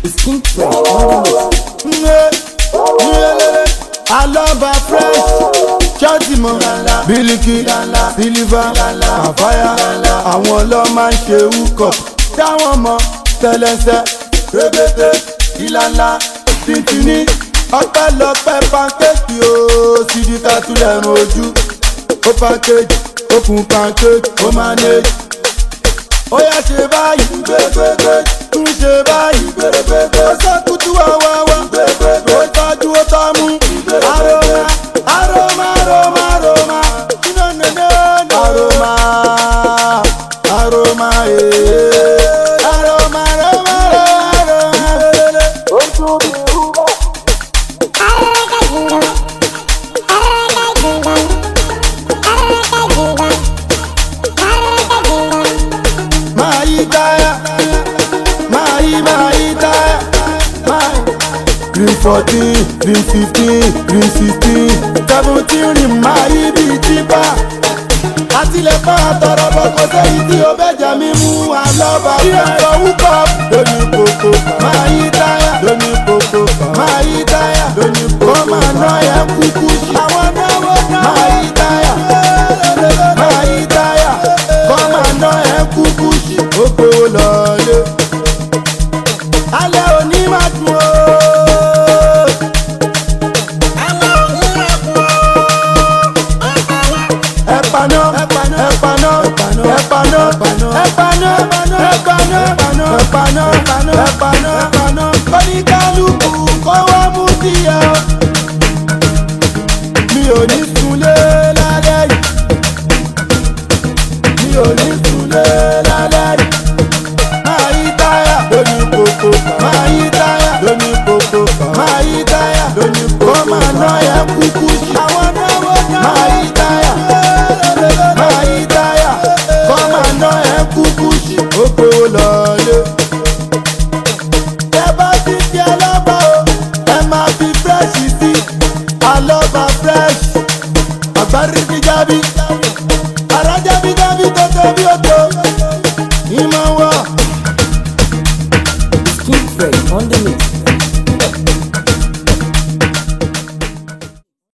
Skin fresh, I love her fresh. Ṣọ́ọ̀tìmọ̀, Bílíkì, Sílífà, Àfáyà, àwọn ọlọ́mọ ń ṣe wúkọ̀. Táwọn mọ̀ tẹ̀lẹ̀sẹ̀, rébété, ìlànà, tìǹtìní. Ọpẹ́lọpẹ́ pankéèkì o, Sídíkà tún lẹ́rùn ojú. Ó pankéèkì, ó kun pankéèkì, ó manage. Ó yá ṣe báyìí, gbégbégbé, tún ṣe báyìí, gbégbégbé. Ó sọ́kùtù wáwáwá, gbégbégbé. Ó tọ́jú ó tọ́ mú, aroma, aroma, aroma, aroma. Aroma, aroma, aroma, aroma, aroma. Ó tún bí rúbọ. Green 14, green 15, green 16, 17 rim máa yí bí jíbá. Àtìlẹ́pọ̀ àtọ̀rọ̀ bọ̀ kò sẹ́yìn tí ó bẹ́jà mi mú àlọ́bà. Ìrẹ̀kọ̀ wúkọ̀ lóní kòkó máa yí táyà, lóní kòkó máa yí táyà, lóní kòkó. Wọ́n máa ná ẹ̀ kúkú sí. Àwọn náwó náà máa yí táyà, máa yí táyà. Wọ́n máa ná ẹ̀ kúkú sí. Ó gbowó lọ́lé. Alẹ́ òní máa dùn ó. Kọ́níkálùkù kó wá mú díẹ̀. Mi ò ní